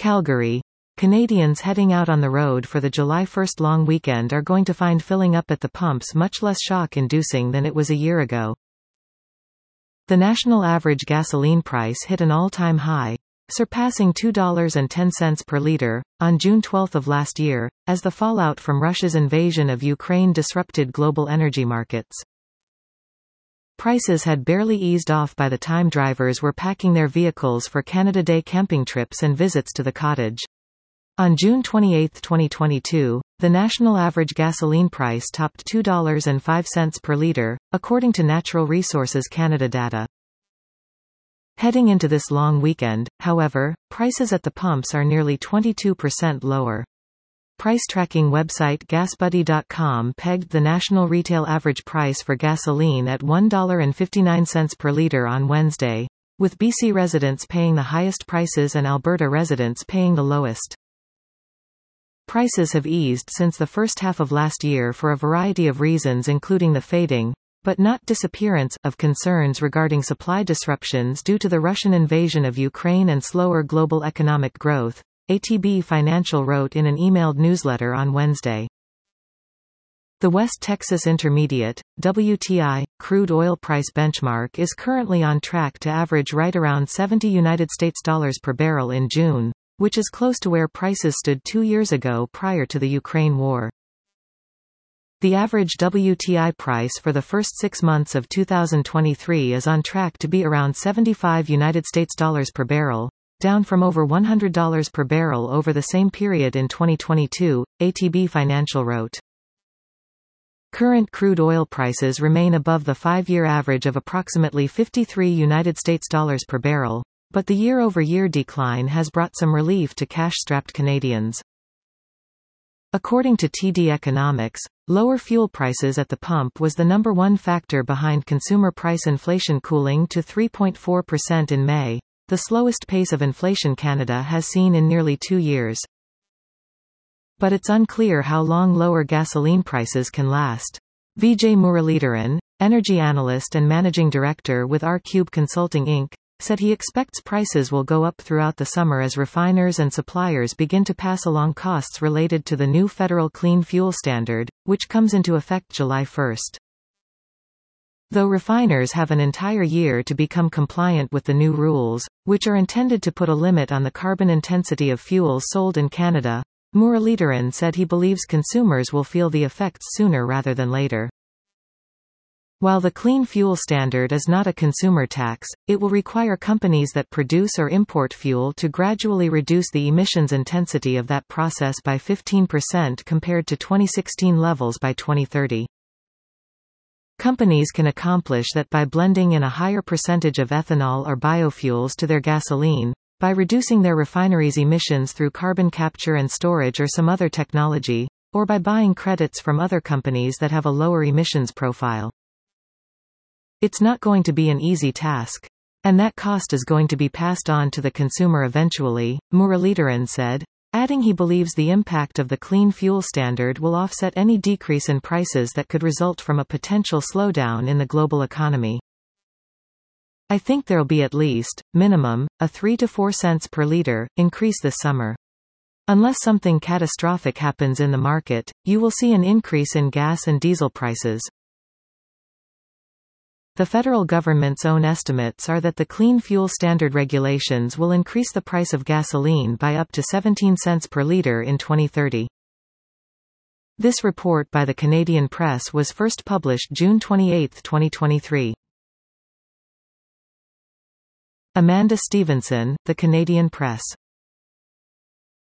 Calgary. Canadians heading out on the road for the July 1 long weekend are going to find filling up at the pumps much less shock-inducing than it was a year ago. The national average gasoline price hit an all-time high, surpassing $2.10 per liter, on June 12 of last year, as the fallout from Russia's invasion of Ukraine disrupted global energy markets. Prices had barely eased off by the time drivers were packing their vehicles for Canada Day camping trips and visits to the cottage. On June 28, 2022, the national average gasoline price topped $2.05 per liter, according to Natural Resources Canada data. Heading into this long weekend, however, prices at the pumps are nearly 22% lower. Price tracking website GasBuddy.com pegged the national retail average price for gasoline at $1.59 per liter on Wednesday, with BC residents paying the highest prices and Alberta residents paying the lowest. Prices have eased since the first half of last year for a variety of reasons, including the fading, but not disappearance, of concerns regarding supply disruptions due to the Russian invasion of Ukraine and slower global economic growth, ATB Financial wrote in an emailed newsletter on Wednesday. The West Texas Intermediate, WTI, crude oil price benchmark is currently on track to average right around $70 per barrel in June, which is close to where prices stood 2 years ago prior to the Ukraine war. The average WTI price for the first 6 months of 2023 is on track to be around $75 per barrel, down from over $100 per barrel over the same period in 2022, ATB Financial wrote. Current crude oil prices remain above the 5-year average of approximately $53 per barrel, but the year-over-year decline has brought some relief to cash-strapped Canadians. According to TD Economics, lower fuel prices at the pump was the number one factor behind consumer price inflation cooling to 3.4% in May, the slowest pace of inflation Canada has seen in nearly 2 years. But it's unclear how long lower gasoline prices can last. Vijay Muralidharan, energy analyst and managing director with R-Cube Consulting Inc., said he expects prices will go up throughout the summer as refiners and suppliers begin to pass along costs related to the new federal clean fuel standard, which comes into effect July 1. Though refiners have an entire year to become compliant with the new rules, which are intended to put a limit on the carbon intensity of fuels sold in Canada, Muralidharan said he believes consumers will feel the effects sooner rather than later. While the Clean Fuel Standard is not a consumer tax, it will require companies that produce or import fuel to gradually reduce the emissions intensity of that process by 15% compared to 2016 levels by 2030. Companies can accomplish that by blending in a higher percentage of ethanol or biofuels to their gasoline, by reducing their refineries' emissions through carbon capture and storage or some other technology, or by buying credits from other companies that have a lower emissions profile. It's not going to be an easy task. And that cost is going to be passed on to the consumer eventually, Muralidharan said, adding he believes the impact of the Clean Fuel Standard will offset any decrease in prices that could result from a potential slowdown in the global economy. I think there'll be at least, minimum, a 3 to 4 cents per liter increase this summer. Unless something catastrophic happens in the market, you will see an increase in gas and diesel prices. The federal government's own estimates are that the Clean Fuel Standard regulations will increase the price of gasoline by up to 17 cents per liter in 2030. This report by the Canadian Press was first published June 28, 2023. Amanda Stevenson, The Canadian Press.